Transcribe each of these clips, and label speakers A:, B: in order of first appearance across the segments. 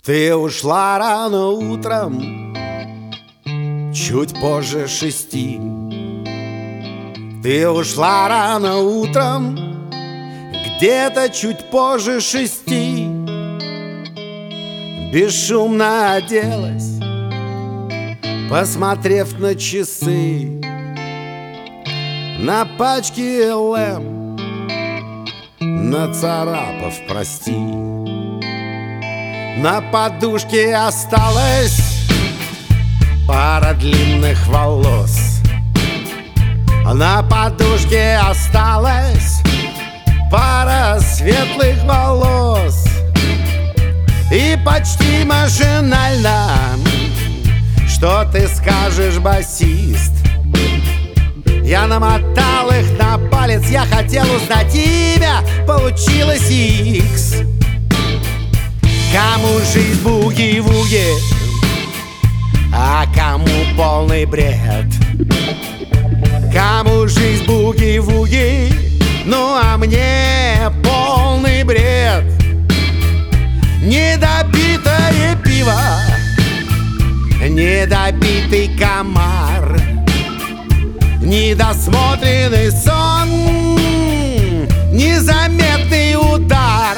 A: Ты ушла рано утром, чуть позже 6. Ты ушла рано утром, где-то чуть позже 6. Бесшумно оделась, посмотрев на часы, на пачке ЛМ, нацарапав «прости». На подушке осталась пара длинных волос. На подушке осталась пара светлых волос. И почти машинально: что ты скажешь, басист? Я намотал их на палец, я хотел узнать имя, получилось Икс. Кому жизнь буги-вуги, а кому полный бред. Кому жизнь буги-вуги, ну а мне полный бред. Недопитое пиво, недопитый комар, недосмотренный сон, незаметный удар.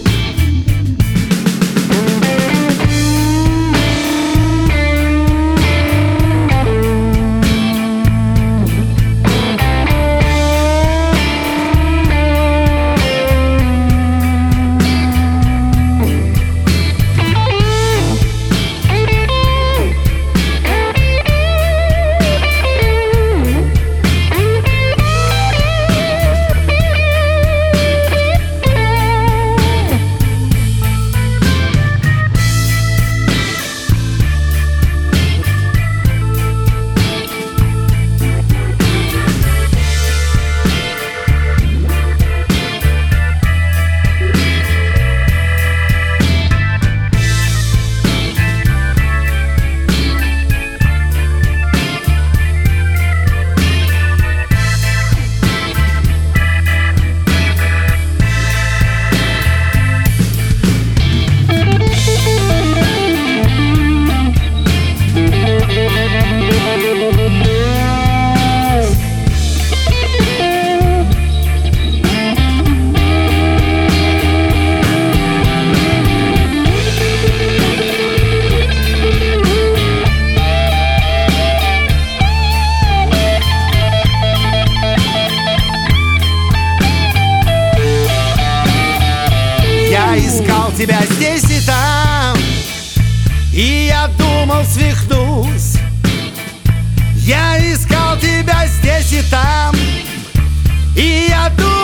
A: Я искал тебя здесь и там, и я думал, свихнусь. Я искал тебя здесь и там, и я думал,